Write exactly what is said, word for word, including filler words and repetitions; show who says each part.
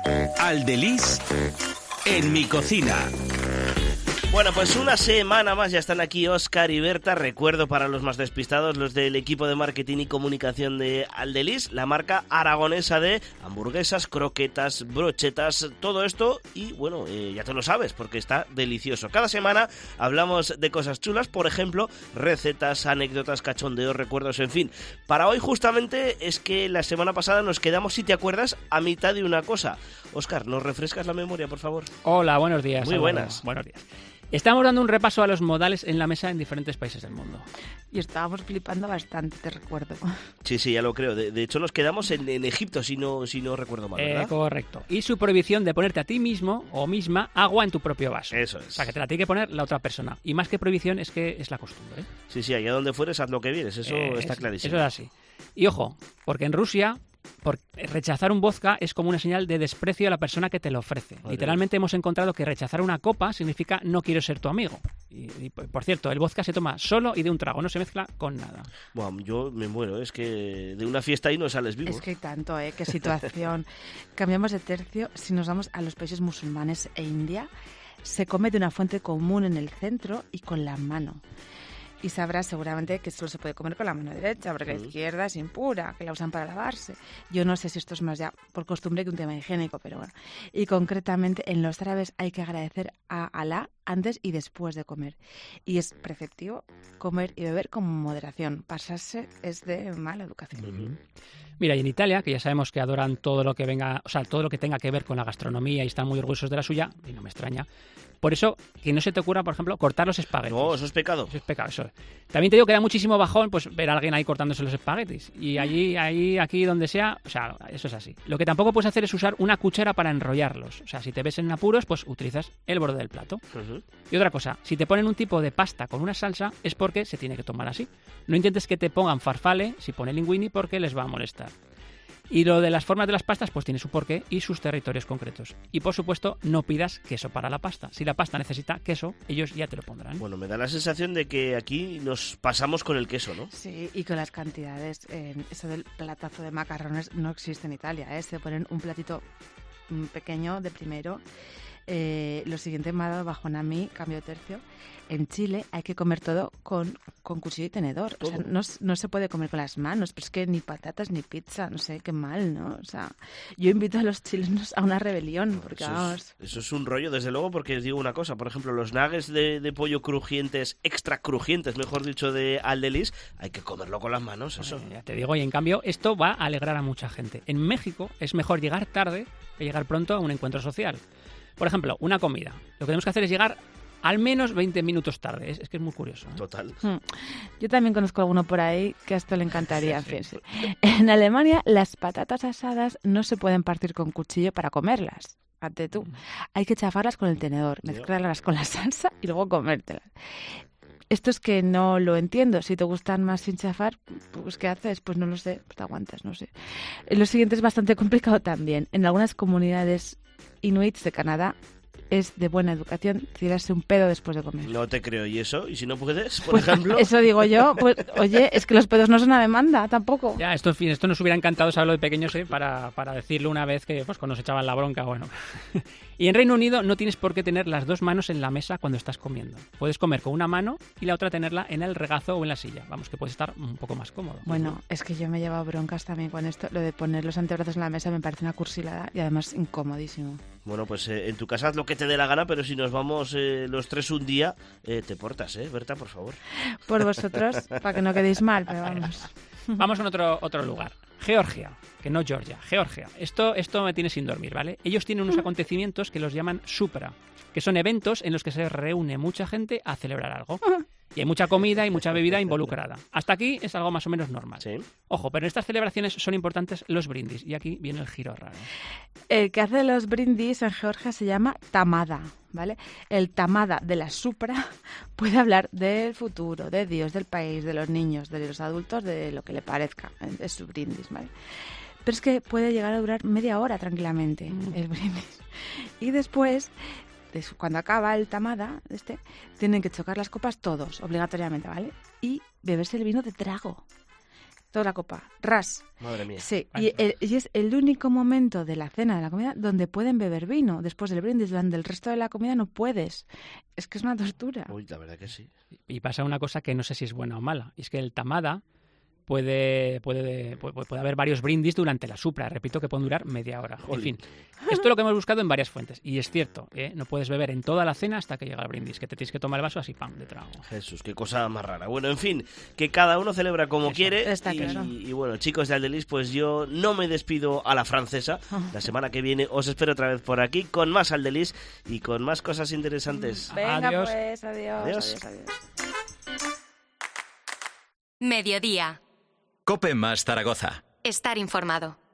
Speaker 1: Aldeliz en mi cocina.
Speaker 2: Bueno, pues una semana más ya están aquí Óscar y Berta. Recuerdo para los más despistados, los del equipo de marketing y comunicación de Aldeliz, la marca aragonesa de hamburguesas, croquetas, brochetas, todo esto. Y bueno, eh, ya te lo sabes porque está delicioso. Cada semana hablamos de cosas chulas, por ejemplo, recetas, anécdotas, cachondeos, recuerdos, en fin. Para hoy justamente es que la semana pasada nos quedamos, si te acuerdas, a mitad de una cosa. Óscar, ¿nos refrescas la memoria, por favor?
Speaker 3: Hola, buenos días.
Speaker 2: Muy buenas.
Speaker 3: Buenos días. Estamos dando un repaso a los modales en la mesa en diferentes países del mundo.
Speaker 4: Y estábamos flipando bastante, te recuerdo.
Speaker 2: Sí, sí, ya lo creo. De, de hecho, nos quedamos en, en Egipto, si no, si no recuerdo mal, ¿verdad?
Speaker 3: Eh, correcto. Y su prohibición de ponerte a ti mismo o misma agua en tu propio vaso.
Speaker 2: Eso es.
Speaker 3: O sea, que te la tiene que poner la otra persona. Y más que prohibición es que es la costumbre.
Speaker 2: Sí, sí, allá donde fueres, haz lo que vienes. Eso
Speaker 3: eh,
Speaker 2: está
Speaker 3: es,
Speaker 2: clarísimo.
Speaker 3: Eso es así. Y ojo, porque en Rusia... Porque rechazar un vodka es como una señal de desprecio a la persona que te lo ofrece. Madre Literalmente Dios. Hemos encontrado que rechazar una copa significa no quiero ser tu amigo. Y, y por cierto, el vodka se toma solo y de un trago, no se mezcla con nada.
Speaker 2: Bueno, yo me muero, es que de una fiesta ahí no sales vivo.
Speaker 4: Es que hay tanto, ¿eh? Qué situación. Cambiamos de tercio. Si nos vamos a los países musulmanes e India, se come de una fuente común en el centro y con la mano. Y sabrás seguramente que solo se puede comer con la mano derecha, porque la izquierda es impura, que la usan para lavarse. Yo no sé si esto es más ya por costumbre que un tema higiénico, pero bueno. Y concretamente en los árabes hay que agradecer a Alá antes y después de comer. Y es preceptivo comer y beber con moderación. Pasarse es de mala educación.
Speaker 3: Uh-huh. Mira, y en Italia, que ya sabemos que adoran todo lo que venga, o sea, todo lo que tenga que ver con la gastronomía y están muy orgullosos de la suya, y no me extraña. Por eso, que no se te ocurra, por ejemplo, cortar los espaguetis.
Speaker 2: No, eso es pecado.
Speaker 3: Eso es pecado, eso. También te digo que da muchísimo bajón pues ver a alguien ahí cortándose los espaguetis. Y allí, ahí, aquí, donde sea, o sea, eso es así. Lo que tampoco puedes hacer es usar una cuchara para enrollarlos. O sea, si te ves en apuros, pues utilizas el borde del plato. Uh-huh. Y otra cosa, si te ponen un tipo de pasta con una salsa, es porque se tiene que tomar así. No intentes que te pongan farfalle si pone linguini porque les va a molestar. Y lo de las formas de las pastas, pues tiene su porqué y sus territorios concretos. Y por supuesto, no pidas queso para la pasta. Si la pasta necesita queso, ellos ya te lo pondrán.
Speaker 2: Bueno, me da la sensación de que aquí nos pasamos con el queso, ¿no?
Speaker 4: Sí, y con las cantidades. Eh, eso del platazo de macarrones no existe en Italia, ¿eh? Se ponen un platito pequeño de primero. Eh, lo siguiente me ha dado bajón a mí, cambio de tercio. En Chile hay que comer todo con, con cuchillo y tenedor. O sea, no, no se puede comer con las manos, pero es que ni patatas ni pizza, no sé, qué mal, ¿no? O sea, yo invito a los chilenos a una rebelión, porque
Speaker 2: eso
Speaker 4: vamos...
Speaker 2: Es, eso es un rollo, desde luego, porque os digo una cosa, por ejemplo, los nuggets de, de pollo crujientes, extra crujientes, mejor dicho, de Aldeliz, hay que comerlo con las manos, eso.
Speaker 3: Bueno, ya te digo, y en cambio, esto va a alegrar a mucha gente. En México es mejor llegar tarde que llegar pronto a un encuentro social. Por ejemplo, una comida. Lo que tenemos que hacer es llegar al menos veinte minutos tarde. Es, es que es muy curioso, ¿eh?
Speaker 2: Total.
Speaker 4: Hmm. Yo también conozco alguno por ahí que a esto le encantaría. Sí, sí. En Alemania, las patatas asadas no se pueden partir con cuchillo para comerlas. Fíjate tú. Hay que chafarlas con el tenedor, mezclarlas con la salsa y luego comértelas. Esto es que no lo entiendo. Si te gustan más sin chafar, pues ¿qué haces? Pues no lo sé, pues te aguantas, no sé. Lo siguiente es bastante complicado también. En algunas comunidades inuits de Canadá es de buena educación tirarse un pedo después de comer.
Speaker 2: No te creo. ¿Y eso? ¿Y si no puedes, por
Speaker 4: pues,
Speaker 2: ejemplo?
Speaker 4: Eso digo yo. Pues oye, es que los pedos no son a demanda tampoco.
Speaker 3: Ya, esto, en fin, esto nos hubiera encantado saberlo de pequeños, ¿eh? para, para decirlo una vez que pues cuando nos echaban la bronca, bueno. Y en Reino Unido no tienes por qué tener las dos manos en la mesa cuando estás comiendo. Puedes comer con una mano y la otra tenerla en el regazo o en la silla. Vamos, que puedes estar un poco más cómodo.
Speaker 4: Bueno, es que yo me he llevado broncas también con esto. Lo de poner los antebrazos en la mesa me parece una cursilada y además incomodísimo.
Speaker 2: Bueno, pues eh, en tu casa haz lo que te dé la gana, pero si nos vamos eh, los tres un día, eh, te portas, ¿eh, Berta, por favor?
Speaker 4: Por vosotros, para que no quedéis mal, pero vamos.
Speaker 3: Vamos a otro, otro lugar. Georgia, que no Georgia, Georgia. Esto, esto me tiene sin dormir, ¿vale? Ellos tienen unos acontecimientos que los llaman supra, que son eventos en los que se reúne mucha gente a celebrar algo. Y hay mucha comida y mucha bebida involucrada. Hasta aquí es algo más o menos normal.
Speaker 2: ¿Sí?
Speaker 3: Ojo, pero en estas celebraciones son importantes los brindis. Y aquí viene el giro raro.
Speaker 4: El que hace los brindis en Georgia se llama tamada, ¿vale? El tamada de la supra puede hablar del futuro, de Dios, del país, de los niños, de los adultos, de lo que le parezca. Es su brindis, ¿vale? Pero es que puede llegar a durar media hora tranquilamente mm. el brindis. Y después... cuando acaba el tamada, este, tienen que chocar las copas todos, obligatoriamente, ¿vale? Y beberse el vino de trago. toda la copa, ras.
Speaker 2: Madre mía.
Speaker 4: Sí, y, el, y es el único momento de la cena, de la comida, donde pueden beber vino. Después del brindis, durante el resto de la comida no puedes. Es que es una tortura.
Speaker 2: Uy, la verdad que sí.
Speaker 3: Y pasa una cosa que no sé si es buena o mala, y es que el tamada puede, puede, puede, puede haber varios brindis durante la supra. Repito que pueden durar media hora.
Speaker 2: Jolín.
Speaker 3: En fin, esto es lo que hemos buscado en varias fuentes. Y es cierto, ¿eh? No puedes beber en toda la cena hasta que llega el brindis, que te tienes que tomar el vaso así, pam, de trago.
Speaker 2: Jesús, qué cosa más rara. Bueno, en fin, que cada uno celebra como
Speaker 3: Eso,
Speaker 2: quiere.
Speaker 4: está
Speaker 2: y,
Speaker 4: claro.
Speaker 2: y bueno, chicos de Aldelis, pues yo no me despido a la francesa. La semana que viene os espero otra vez por aquí con más Aldelis y con más cosas interesantes.
Speaker 4: Venga,
Speaker 3: Adiós.
Speaker 4: pues, adiós,
Speaker 2: Adiós.
Speaker 4: adiós, adiós.
Speaker 5: Mediodía.
Speaker 6: COPE más Zaragoza.
Speaker 5: Estar informado.